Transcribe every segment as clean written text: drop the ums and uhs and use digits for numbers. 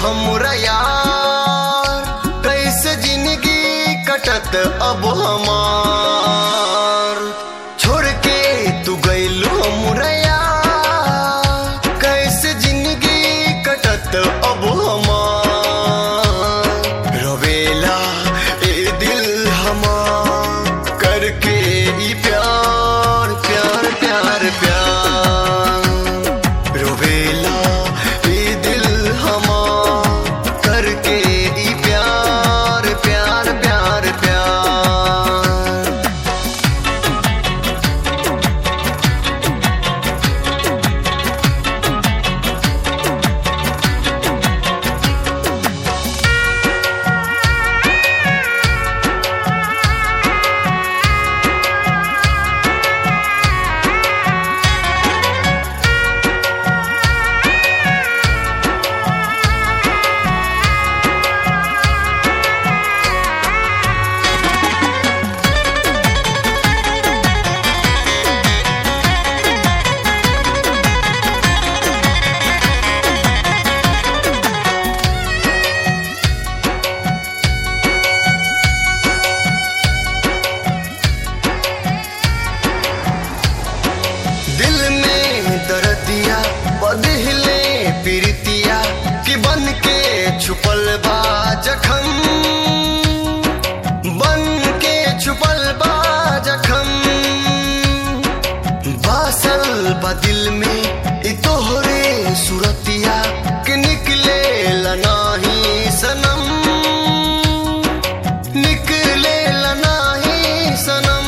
हमरा यार, कैसे जिंदगी कटत अब हमार। छोड़ के तू गइलू हमरा यार, कैसे जिंदगी कटत अब हमार। रोवेला ए दिल हमार, करके ई प्यार प्यार प्यार प्यार। रोवेला ए दिल हमार, करके ई प्यार प्यार प्यार प्यार। दिल में दर्दिया बदले प्रीतिया कि बन के छुपल बा जखम, बन के छुपल बा जखम। बासल बा दिल में ई तोहरे सुरतिया कि निकले नाही सनम, निकले नाही सनम।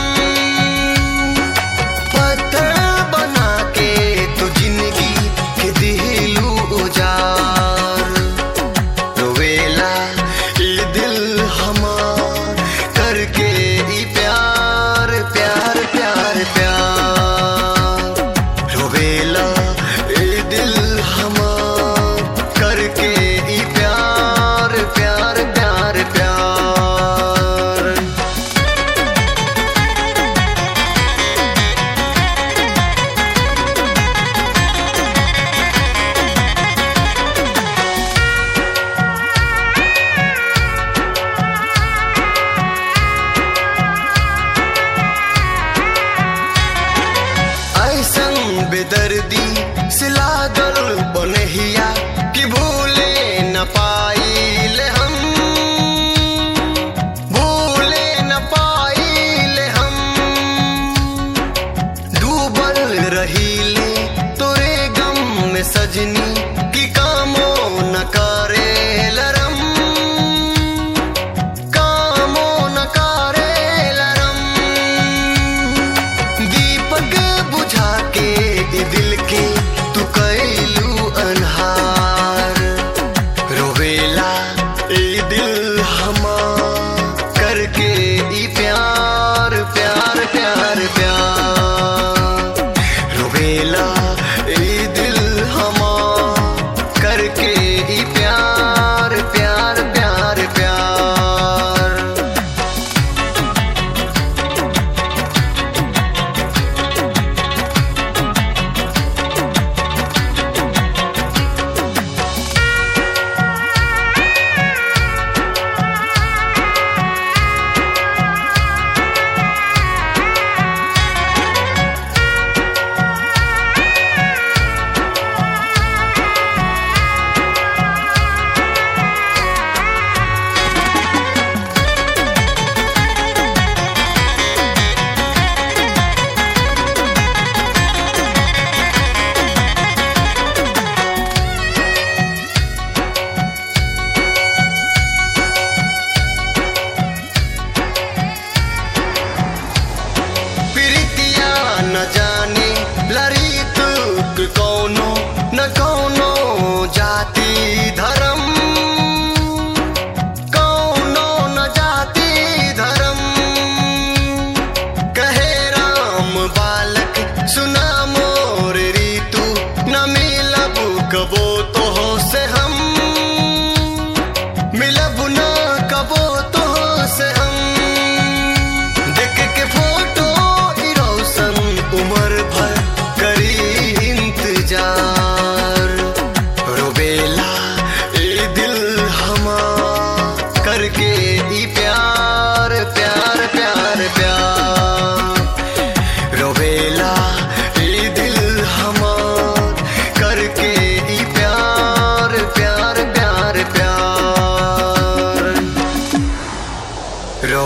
पत्थर बना के तू जिंदगी के दिलू उजार। रोवेला ये दिल हमार, करके ई प्यार प्यार प्यार प्यार। रोवेला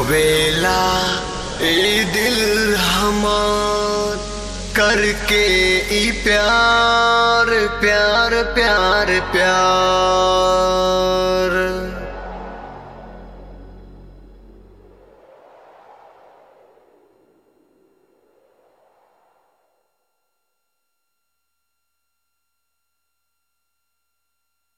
रोवेला ई दिल हमार करके ई प्यार प्यार प्यार प्यार।